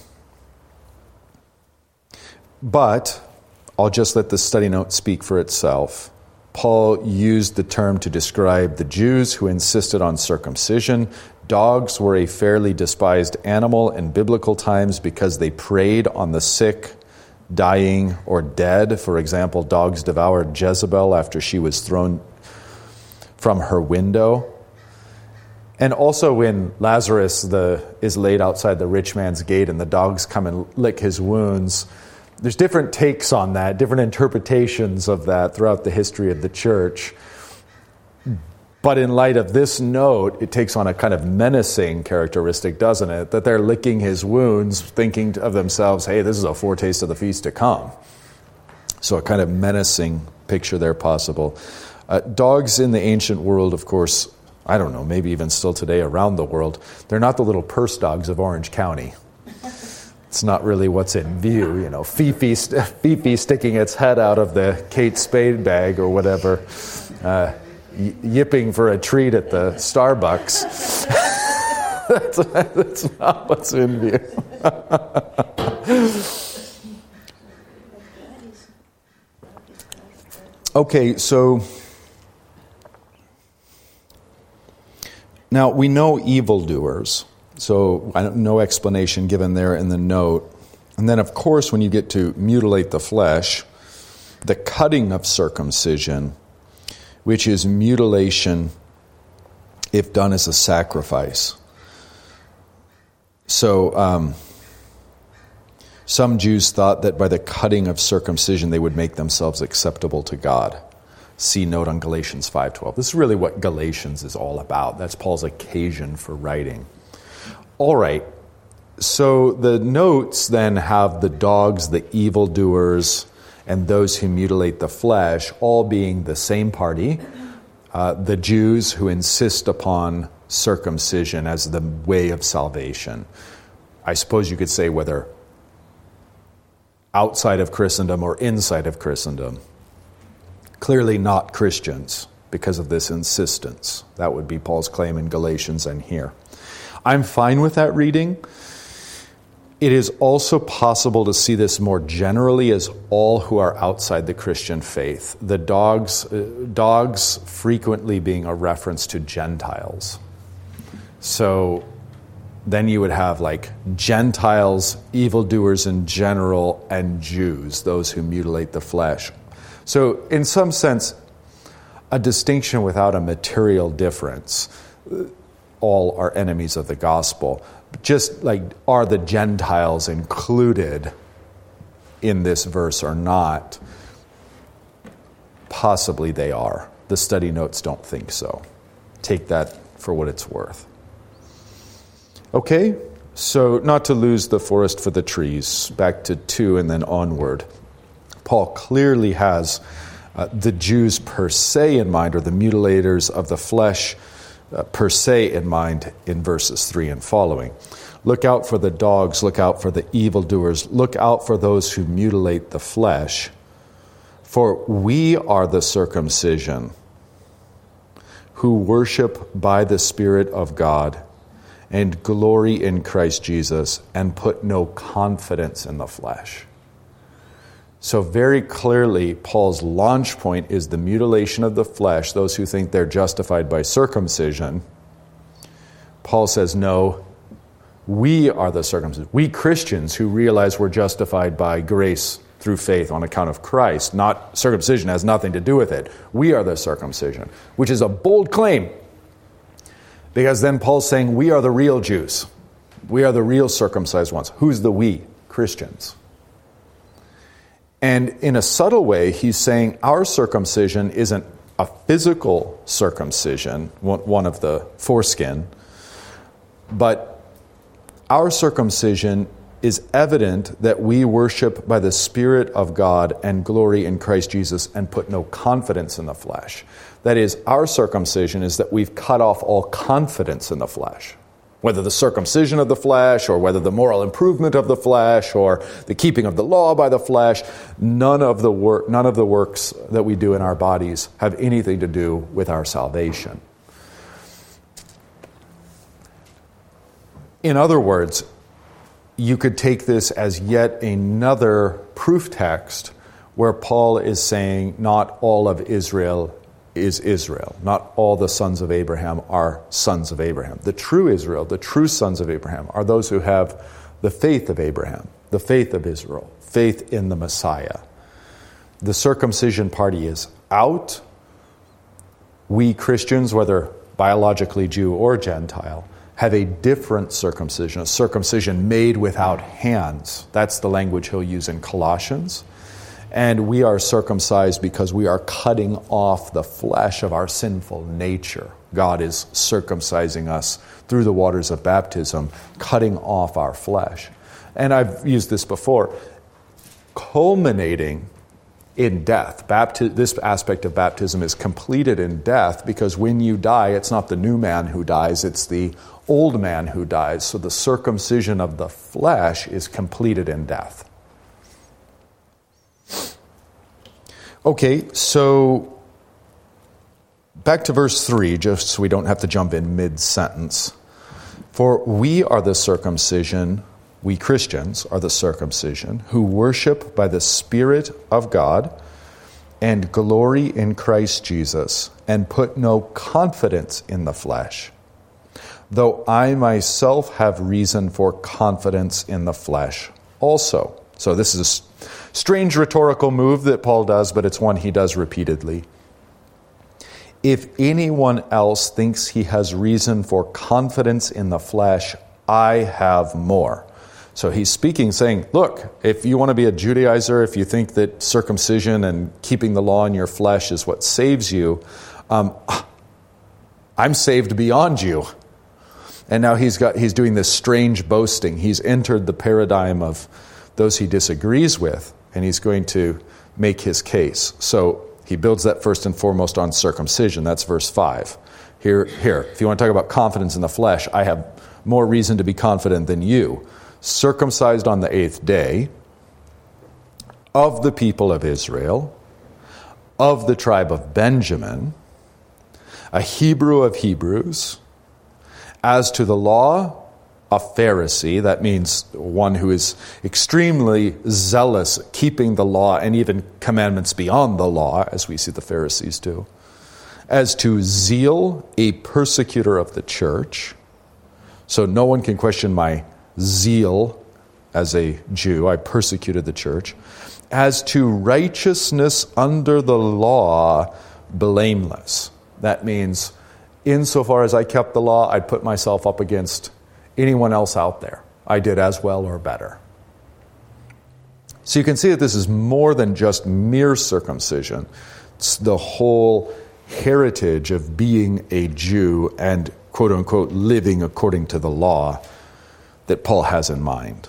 But I'll just let the study note speak for itself. Paul used the term to describe the Jews who insisted on circumcision. Dogs were a fairly despised animal in biblical times because they preyed on the sick, dying, or dead. For example, dogs devoured Jezebel after she was thrown from her window. And also when Lazarus the, is laid outside the rich man's gate and the dogs come and lick his wounds, there's different takes on that, different interpretations of that throughout the history of the church. But in light of this note, it takes on a kind of menacing characteristic, doesn't it? That they're licking his wounds, thinking of themselves, hey, this is a foretaste of the feast to come. So a kind of menacing picture there possible. Uh, dogs in the ancient world, of course, I don't know, maybe even still today around the world, they're not the little purse dogs of Orange County. It's not really what's in view, you know, Fifi, Fifi sticking its head out of the Kate Spade bag or whatever, uh, y- yipping for a treat at the Starbucks. that's, that's not what's in view. Okay, so now we know evildoers. So no explanation given there in the note. And then, of course, when you get to mutilate the flesh, the cutting of circumcision, which is mutilation if done as a sacrifice. So um, some Jews thought that by the cutting of circumcision they would make themselves acceptable to God. See note on Galatians five twelve. This is really what Galatians is all about. That's Paul's occasion for writing. All right, so the notes then have the dogs, the evildoers, and those who mutilate the flesh all being the same party, uh, the Jews who insist upon circumcision as the way of salvation. I suppose you could say whether outside of Christendom or inside of Christendom. Clearly not Christians because of this insistence. That would be Paul's claim in Galatians and here. I'm fine with that reading. It is also possible to see this more generally as all who are outside the Christian faith. The dogs, uh, dogs frequently being a reference to Gentiles. So then you would have like Gentiles, evildoers in general, and Jews, those who mutilate the flesh. So in some sense, a distinction without a material difference. All are enemies of the gospel. Just like, are the Gentiles included in this verse or not? Possibly they are. The study notes don't think so. Take that for what it's worth. Okay, so not to lose the forest for the trees. Back to two and then onward. Paul clearly has uh, the Jews per se in mind, or the mutilators of the flesh Uh, per se in mind in verses three and following. Look out for the dogs, look out for the evildoers, look out for those who mutilate the flesh, for we are the circumcision who worship by the Spirit of God and glory in Christ Jesus and put no confidence in the flesh. So very clearly, Paul's launch point is the mutilation of the flesh, those who think they're justified by circumcision. Paul says, no, we are the circumcision. We Christians who realize we're justified by grace through faith on account of Christ, not circumcision has nothing to do with it. We are the circumcision, which is a bold claim. Because then Paul's saying we are the real Jews. We are the real circumcised ones. Who's the we? Christians. And in a subtle way, he's saying our circumcision isn't a physical circumcision, one of the foreskin, but our circumcision is evident that we worship by the Spirit of God and glory in Christ Jesus and put no confidence in the flesh. That is, our circumcision is that we've cut off all confidence in the flesh. Whether the circumcision of the flesh, or whether the moral improvement of the flesh, or the keeping of the law by the flesh, none of the work, none of the works that we do in our bodies have anything to do with our salvation. In other words, you could take this as yet another proof text where Paul is saying not all of Israel is Israel. Not all the sons of Abraham are sons of Abraham. The true Israel, the true sons of Abraham, are those who have the faith of Abraham, the faith of Israel, faith in the Messiah. The circumcision party is out. We Christians, whether biologically Jew or Gentile, have a different circumcision, a circumcision made without hands. That's the language he'll use in Colossians. And we are circumcised because we are cutting off the flesh of our sinful nature. God is circumcising us through the waters of baptism, cutting off our flesh. And I've used this before, culminating in death. Bapti- this aspect of baptism is completed in death because when you die, it's not the new man who dies, it's the old man who dies. So the circumcision of the flesh is completed in death. Okay, so back to verse three, just so we don't have to jump in mid-sentence. For we are the circumcision, we Christians are the circumcision, who worship by the Spirit of God and glory in Christ Jesus, and put no confidence in the flesh, though I myself have reason for confidence in the flesh also. So this is a strange rhetorical move that Paul does, but it's one he does repeatedly. If anyone else thinks he has reason for confidence in the flesh, I have more. So he's speaking, saying, look, if you want to be a Judaizer, if you think that circumcision and keeping the law in your flesh is what saves you, um, I'm saved beyond you. And now he's got he's doing this strange boasting. He's entered the paradigm of those he disagrees with, and he's going to make his case. So he builds that first and foremost on circumcision. That's verse five. Here, here, if you want to talk about confidence in the flesh, I have more reason to be confident than you. Circumcised on the eighth day, of the people of Israel, of the tribe of Benjamin, a Hebrew of Hebrews, as to the law, a Pharisee, that means one who is extremely zealous, keeping the law and even commandments beyond the law, as we see the Pharisees do. As to zeal, a persecutor of the church. So no one can question my zeal as a Jew. I persecuted the church. As to righteousness under the law, blameless. That means, insofar as I kept the law, I'd put myself up against anyone else out there. I did as well or better. So you can see that this is more than just mere circumcision. It's the whole heritage of being a Jew and, quote unquote, living according to the law that Paul has in mind.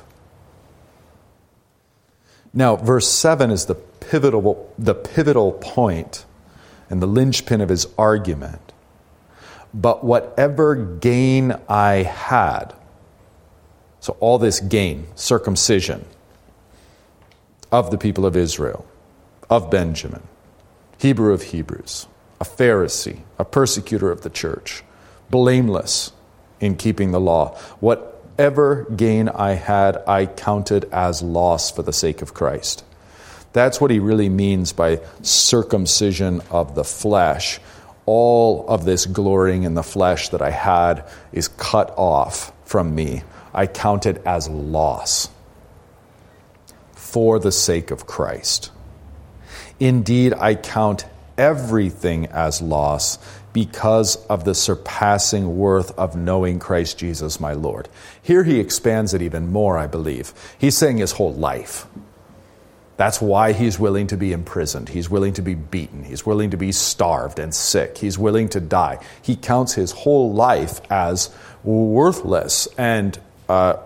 Now, verse seven is the pivotal, the pivotal point and the linchpin of his argument. But whatever gain I had, so all this gain, circumcision of the people of Israel, of Benjamin, Hebrew of Hebrews, a Pharisee, a persecutor of the church, blameless in keeping the law, whatever gain I had, I counted as loss for the sake of Christ. That's what he really means by circumcision of the flesh. All of this glorying in the flesh that I had is cut off from me. I count it as loss for the sake of Christ. Indeed, I count everything as loss because of the surpassing worth of knowing Christ Jesus my Lord. Here he expands it even more, I believe. He's saying his whole life. That's why he's willing to be imprisoned. He's willing to be beaten. He's willing to be starved and sick. He's willing to die. He counts his whole life as worthless and uh,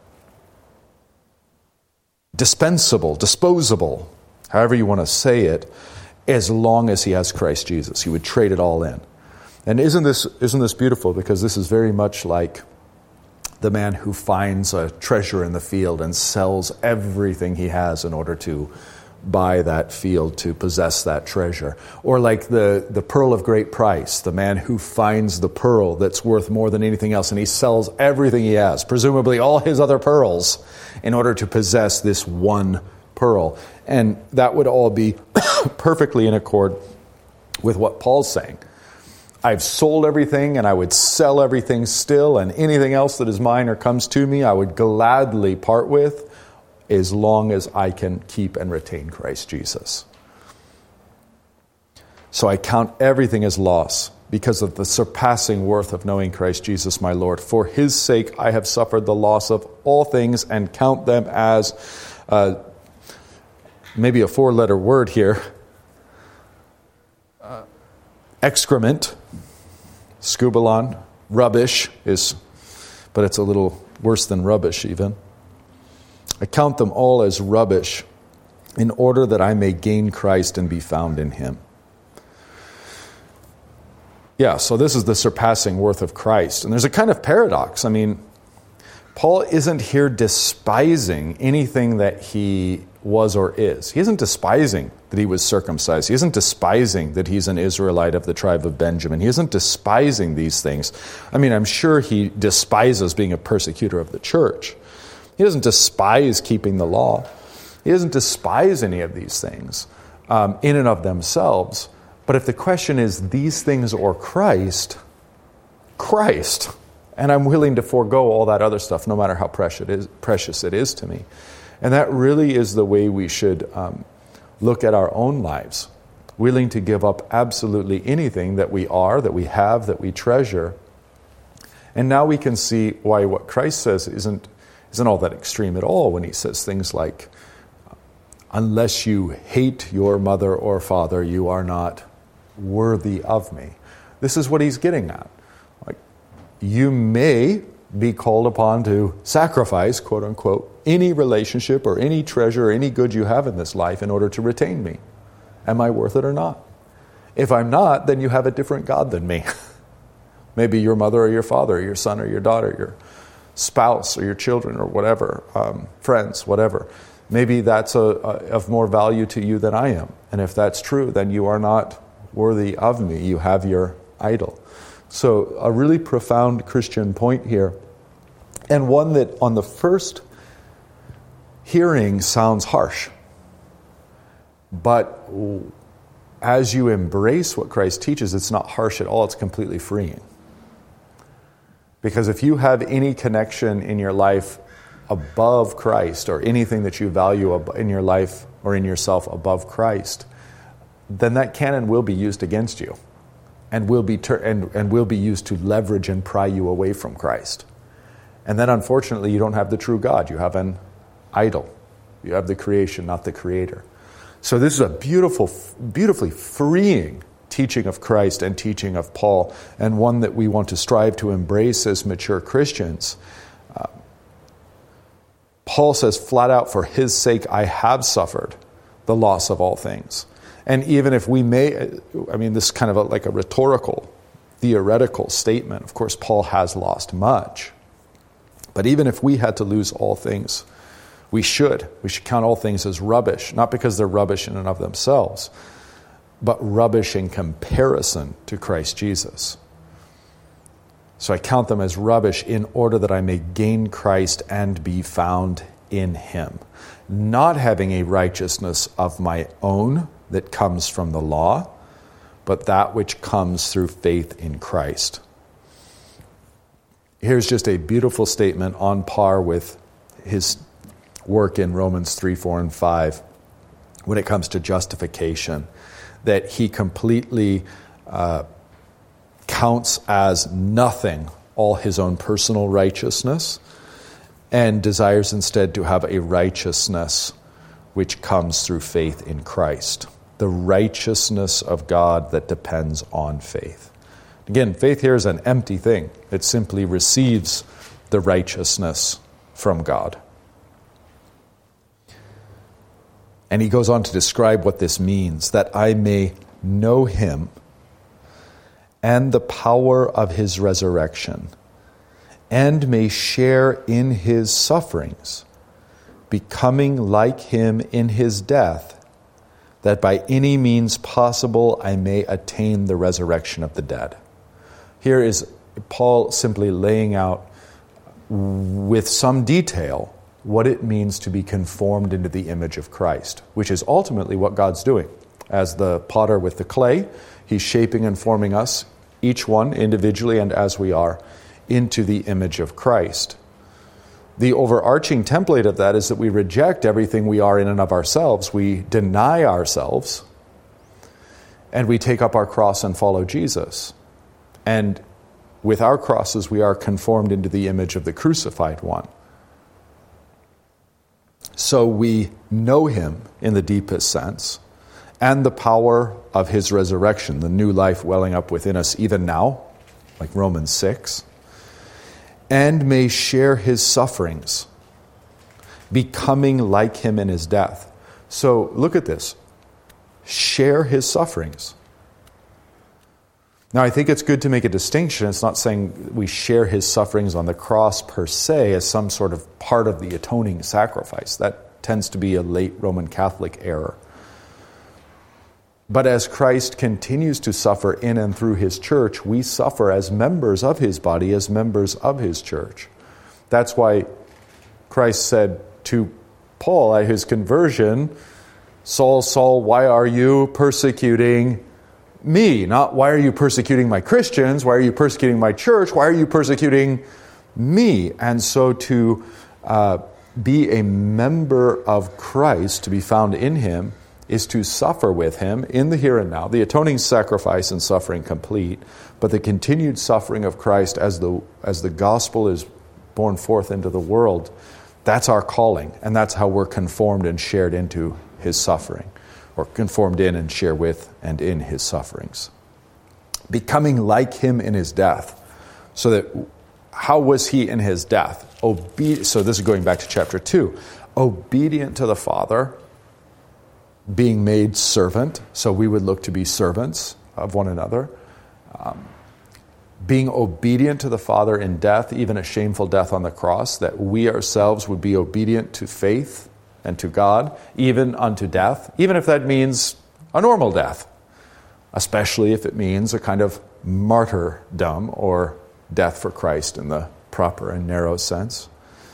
dispensable, disposable, however you want to say it, as long as he has Christ Jesus. He would trade it all in. And isn't this isn't this beautiful? Because this is very much like the man who finds a treasure in the field and sells everything he has in order to buy that field, to possess that treasure. Or like the, the pearl of great price, the man who finds the pearl that's worth more than anything else, and he sells everything he has, presumably all his other pearls, in order to possess this one pearl. And that would all be perfectly in accord with what Paul's saying. I've sold everything, and I would sell everything still, and anything else that is mine or comes to me, I would gladly part with, as long as I can keep and retain Christ Jesus. So I count everything as loss because of the surpassing worth of knowing Christ Jesus my Lord. For his sake I have suffered the loss of all things and count them as, uh, maybe a four-letter word here, uh, excrement, scubalon, rubbish is, but it's a little worse than rubbish even. I count them all as rubbish in order that I may gain Christ and be found in him. Yeah, so this is the surpassing worth of Christ. And there's a kind of paradox. I mean, Paul isn't here despising anything that he was or is. He isn't despising that he was circumcised. He isn't despising that he's an Israelite of the tribe of Benjamin. He isn't despising these things. I mean, I'm sure he despises being a persecutor of the church. He doesn't despise keeping the law. He doesn't despise any of these things um, in and of themselves. But if the question is these things or Christ, Christ. And I'm willing to forego all that other stuff, no matter how precious it is, precious it is to me. And that really is the way we should um, look at our own lives. Willing to give up absolutely anything that we are, that we have, that we treasure. And now we can see why what Christ says isn't, isn't all that extreme at all when he says things like, unless you hate your mother or father, you are not worthy of me. This is what he's getting at. Like, you may be called upon to sacrifice, quote unquote, any relationship or any treasure or any good you have in this life in order to retain me. Am I worth it or not? If I'm not, then you have a different God than me. Maybe your mother or your father, or your son or your daughter, your spouse or your children or whatever, um, friends, whatever. Maybe that's a, a, of more value to you than I am. And if that's true, then you are not worthy of me. You have your idol. So a really profound Christian point here, and one that on the first hearing sounds harsh. But as you embrace what Christ teaches, it's not harsh at all, it's completely freeing. Because if you have any connection in your life above Christ, or anything that you value in your life or in yourself above Christ, then that canon will be used against you. And will be ter- and, and will be used to leverage and pry you away from Christ. And then unfortunately you don't have the true God. You have an idol. You have the creation, not the creator. So this is a beautiful, beautifully freeing teaching of Christ and teaching of Paul, and one that we want to strive to embrace as mature Christians. Uh, Paul says flat out, for his sake I have suffered the loss of all things. And even if we may, I mean, this is kind of a, like a rhetorical, theoretical statement. Of course, Paul has lost much. But even if we had to lose all things, we should. We should count all things as rubbish. Not because they're rubbish in and of themselves, but rubbish in comparison to Christ Jesus. So I count them as rubbish in order that I may gain Christ and be found in him. Not having a righteousness of my own that comes from the law, but that which comes through faith in Christ. Here's just a beautiful statement on par with his work in Romans three, four, and five when it comes to justification, that he completely uh, counts as nothing all his own personal righteousness and desires instead to have a righteousness which comes through faith in Christ. The righteousness of God that depends on faith. Again, faith here is an empty thing. It simply receives the righteousness from God. And he goes on to describe what this means, that I may know him and the power of his resurrection, and may share in his sufferings, becoming like him in his death, that by any means possible I may attain the resurrection of the dead. Here is Paul simply laying out with some detail what it means to be conformed into the image of Christ, which is ultimately what God's doing. As the potter with the clay, he's shaping and forming us, each one individually and as we are, into the image of Christ. The overarching template of that is that we reject everything we are in and of ourselves. We deny ourselves, and we take up our cross and follow Jesus. And with our crosses, we are conformed into the image of the crucified one. So we know him in the deepest sense, and the power of his resurrection, the new life welling up within us even now, like Romans six, and may share his sufferings, becoming like him in his death. So look at this. Share his sufferings. Now, I think it's good to make a distinction. It's not saying we share his sufferings on the cross per se as some sort of part of the atoning sacrifice. That tends to be a late Roman Catholic error. But as Christ continues to suffer in and through his church, we suffer as members of his body, as members of his church. That's why Christ said to Paul at his conversion, Saul, Saul, why are you persecuting me? Not why are you persecuting my Christians? Why are you persecuting my church? Why are you persecuting me? And so to uh, be a member of Christ, to be found in him, is to suffer with him in the here and now, the atoning sacrifice and suffering complete, but the continued suffering of Christ as the as the gospel is born forth into the world. That's our calling, and that's how we're conformed and shared into his suffering, or conformed in and share with and in his sufferings. Becoming like him in his death. So that, how was he in his death? Obe- so this is going back to chapter two. Obedient to the Father, being made servant, so we would look to be servants of one another. Um, being obedient to the Father in death, even a shameful death on the cross, that we ourselves would be obedient to faith and to God, even unto death, even if that means a normal death, especially if it means a kind of martyrdom or death for Christ in the proper and narrow sense.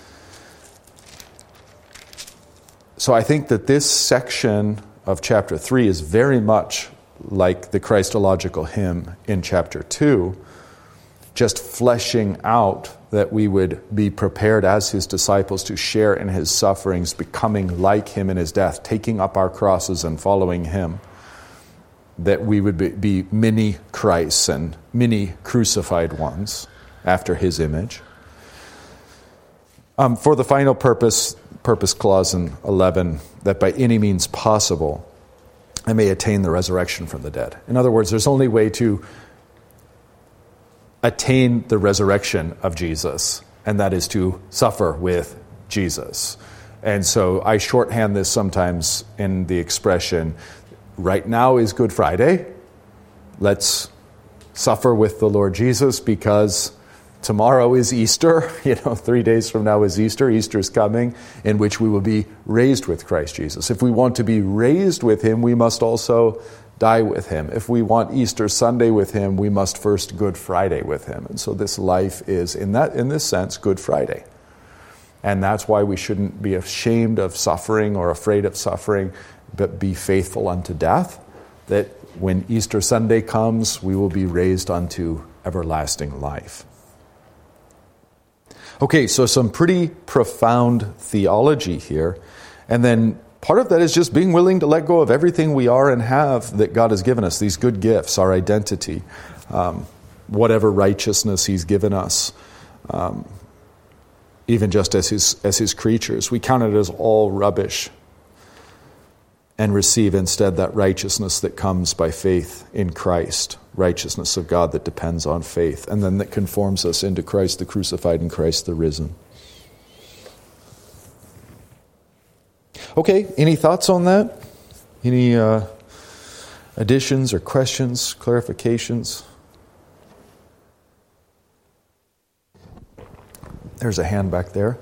So I think that this section of chapter three is very much like the Christological hymn in chapter two, just fleshing out that we would be prepared as his disciples to share in his sufferings, becoming like him in his death, taking up our crosses and following him, that we would be, be mini Christs and mini crucified ones after his image. Um, for the final purpose, purpose clause in eleven, that by any means possible I may attain the resurrection from the dead. In other words, there's only way to attain the resurrection of Jesus, and that is to suffer with Jesus. And so I shorthand this sometimes in the expression, right now is Good Friday. Let's suffer with the Lord Jesus because tomorrow is Easter. You know, three days from now is Easter. Easter is coming, in which we will be raised with Christ Jesus. If we want to be raised with him, we must also die with him. If we want Easter Sunday with him, we must first Good Friday with him. And so this life is, in that, in this sense, Good Friday. And that's why we shouldn't be ashamed of suffering or afraid of suffering, but be faithful unto death, that when Easter Sunday comes, we will be raised unto everlasting life. Okay, so some pretty profound theology here. And then part of that is just being willing to let go of everything we are and have that God has given us, these good gifts, our identity, um, whatever righteousness he's given us, um, even just as his, as his creatures. We count it as all rubbish and receive instead that righteousness that comes by faith in Christ, righteousness of God that depends on faith, and then that conforms us into Christ the crucified and Christ the risen. Okay, any thoughts on that? Any uh, additions or questions, clarifications? There's a hand back there.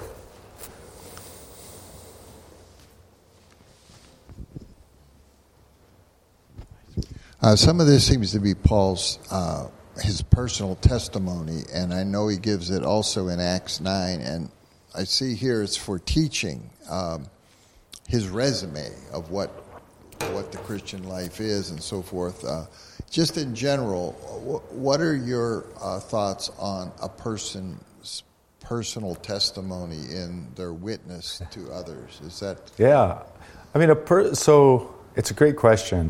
Uh, some of this seems to be Paul's, uh, his personal testimony, and I know he gives it also in Acts nine, and I see here it's for teaching. Um, his resume of what what the Christian life is and so forth. Uh, just in general, what are your uh, thoughts on a person's personal testimony in their witness to others? Is that... Yeah. I mean, a per- so it's a great question.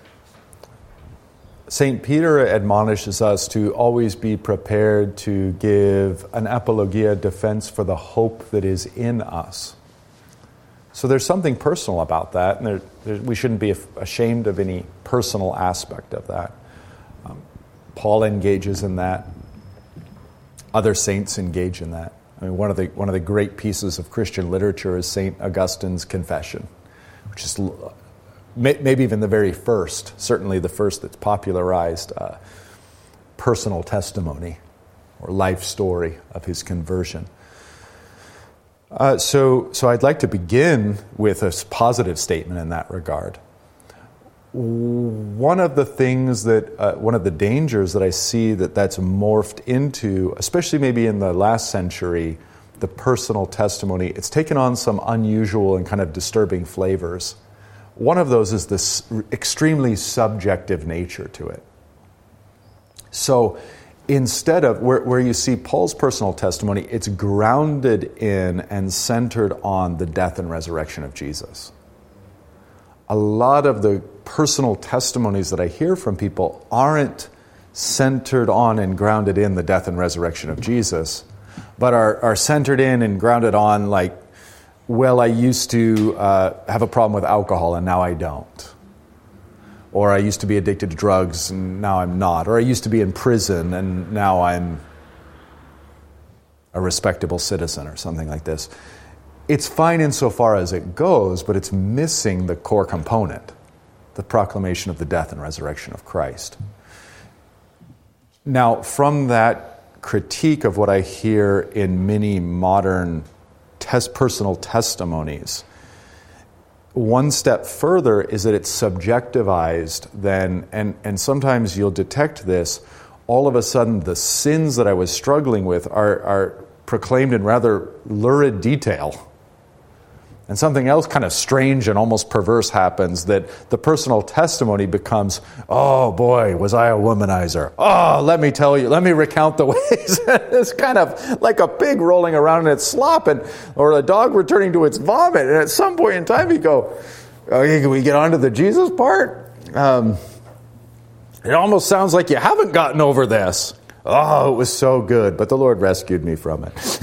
Saint Peter admonishes us to always be prepared to give an apologia, defense for the hope that is in us. So there's something personal about that, and there, there, we shouldn't be ashamed of any personal aspect of that. Um, Paul engages in that. Other saints engage in that. I mean, one of the one of the great pieces of Christian literature is Saint Augustine's Confession, which is maybe even the very first, certainly the first that's popularized uh, personal testimony or life story of his conversion. Uh, so, so I'd like to begin with a positive statement in that regard. One of the things that, uh, one of the dangers that I see that that's morphed into, especially maybe in the last century, the personal testimony, it's taken on some unusual and kind of disturbing flavors. One of those is this extremely subjective nature to it. So instead of, where, where you see Paul's personal testimony, it's grounded in and centered on the death and resurrection of Jesus. A lot of the personal testimonies that I hear from people aren't centered on and grounded in the death and resurrection of Jesus, but are, are centered in and grounded on, like, well, I used to uh, have a problem with alcohol and now I don't. Or I used to be addicted to drugs and now I'm not. Or I used to be in prison and now I'm a respectable citizen or something like this. It's fine insofar as it goes, but it's missing the core component, the proclamation of the death and resurrection of Christ. Now, from that critique of what I hear in many modern test, personal testimonies, one step further is that it's subjectivized then, and, and sometimes you'll detect this, all of a sudden the sins that I was struggling with are, are proclaimed in rather lurid detail. And something else kind of strange and almost perverse happens, that the personal testimony becomes, oh boy, was I a womanizer. Oh, let me tell you, let me recount the ways. It's kind of like a pig rolling around in its slop, and, or a dog returning to its vomit. And at some point in time you go, okay, can we get on to the Jesus part? Um, it almost sounds like you haven't gotten over this. Oh, it was so good, but the Lord rescued me from it.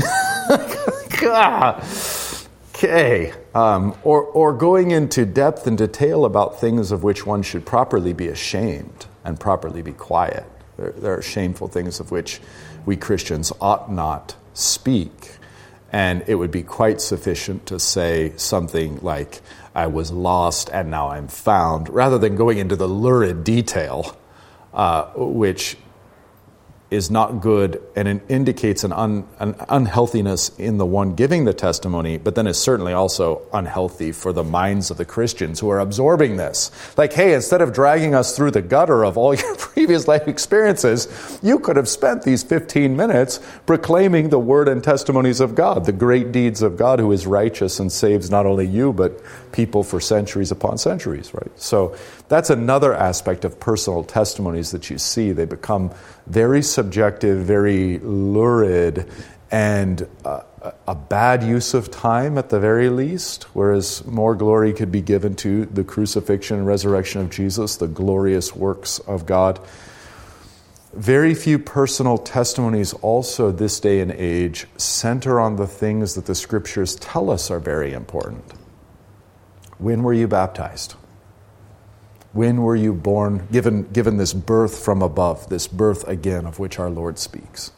God. Okay, um, or, or going into depth and detail about things of which one should properly be ashamed and properly be quiet. There, there are shameful things of which we Christians ought not speak. And it would be quite sufficient to say something like, I was lost and now I'm found, rather than going into the lurid detail, uh, which is not good, and it indicates an, un, an unhealthiness in the one giving the testimony, but then is certainly also unhealthy for the minds of the Christians who are absorbing this. Like, hey, instead of dragging us through the gutter of all your previous life experiences, you could have spent these fifteen minutes proclaiming the word and testimonies of God, the great deeds of God who is righteous and saves not only you, but people for centuries upon centuries, right? So that's another aspect of personal testimonies that you see. They become very subjective, very lurid, and uh, a bad use of time at the very least, whereas more glory could be given to the crucifixion and resurrection of Jesus, the glorious works of God. Very few personal testimonies also this day and age center on the things that the Scriptures tell us are very important. When were you baptized? When were you born, given, given this birth from above, this birth again of which our Lord speaks?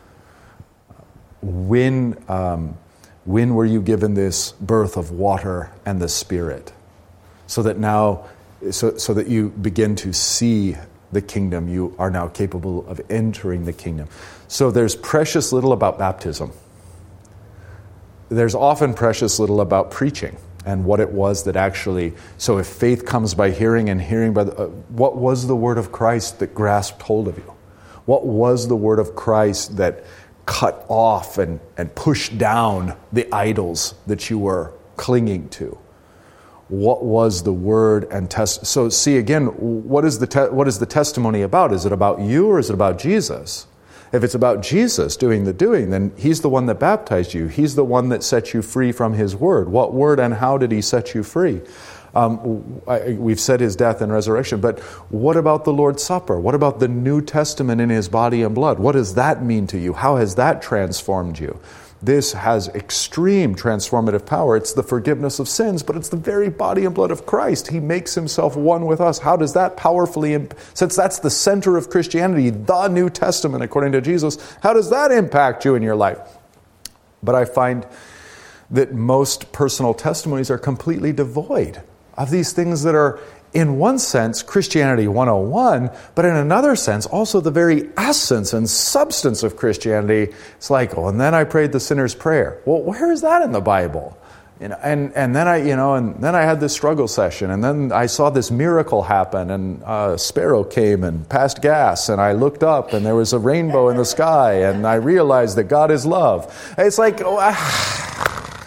When, um, when were you given this birth of water and the Spirit? So that now, so, so that you begin to see the kingdom, you are now capable of entering the kingdom. So there's precious little about baptism. There's often precious little about preaching and what it was that actually, so if faith comes by hearing and hearing by the, uh, what was the word of Christ that grasped hold of you? What was the word of Christ that cut off and, and pushed down the idols that you were clinging to? What was the word and test? So see again, what is the te- what is the testimony about? Is it about you or is it about Jesus? If it's about Jesus doing the doing, then he's the one that baptized you. He's the one that set you free from his word. What word and how did he set you free? Um, I, we've said his death and resurrection, but what about the Lord's Supper? What about the New Testament in his body and blood? What does that mean to you? How has that transformed you? This has extreme transformative power. It's the forgiveness of sins, but it's the very body and blood of Christ. He makes himself one with us. How does that powerfully, imp- since that's the center of Christianity, the New Testament according to Jesus, how does that impact you in your life? But I find that most personal testimonies are completely devoid of these things that are in one sense, Christianity one oh one, but in another sense, also the very essence and substance of Christianity. It's like, oh, and then I prayed the sinner's prayer. Well, where is that in the Bible? You know, and, and then I, you know, and then I had this struggle session, and then I saw this miracle happen, and a sparrow came and passed gas, and I looked up, and there was a rainbow in the sky, and I realized that God is love. It's like, oh, ah,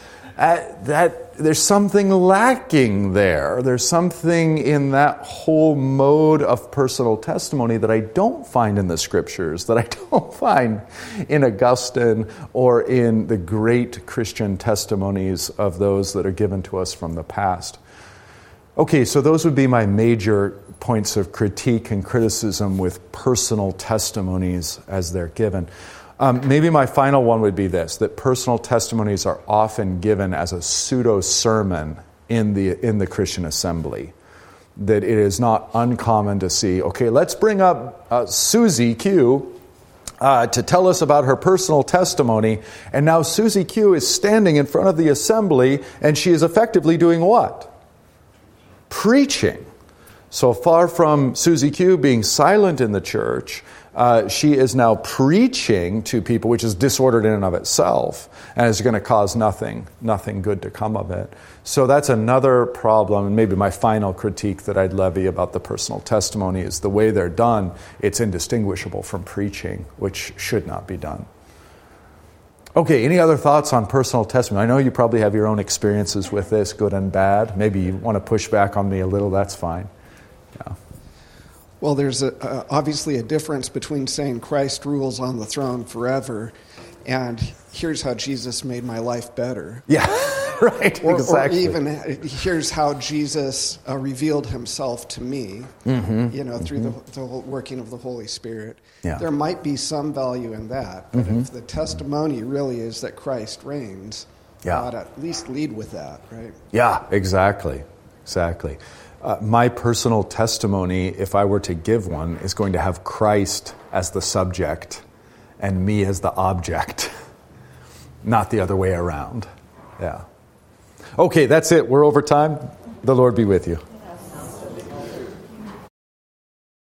that there's something lacking there. There's something in that whole mode of personal testimony that I don't find in the Scriptures, that I don't find in Augustine or in the great Christian testimonies of those that are given to us from the past. Okay, so those would be my major points of critique and criticism with personal testimonies as they're given. Um, maybe my final one would be this, that personal testimonies are often given as a pseudo-sermon in the in the Christian assembly. That it is not uncommon to see, okay, let's bring up uh, Susie Q uh, to tell us about her personal testimony, and now Susie Q is standing in front of the assembly, and she is effectively doing what? Preaching. So far from Susie Q being silent in the church, Uh, she is now preaching to people, which is disordered in and of itself, and is going to cause nothing, nothing good to come of it. So that's another problem, and maybe my final critique that I'd levy about the personal testimony is the way they're done, it's indistinguishable from preaching, which should not be done. Okay, any other thoughts on personal testimony? I know you probably have your own experiences with this, good and bad. Maybe you want to push back on me a little, that's fine. Yeah. Well, there's a, uh, obviously a difference between saying Christ rules on the throne forever and here's how Jesus made my life better. Yeah, right, or, exactly. Or even here's how Jesus uh, revealed himself to me, mm-hmm. you know, through mm-hmm. the, the whole working of the Holy Spirit. Yeah. There might be some value in that, but mm-hmm. if the testimony really is that Christ reigns, yeah. God at least lead with that, right? Yeah, exactly, exactly. Uh, my personal testimony, if I were to give one, is going to have Christ as the subject and me as the object, not the other way around. Yeah. Okay, that's it. We're over time. The Lord be with you.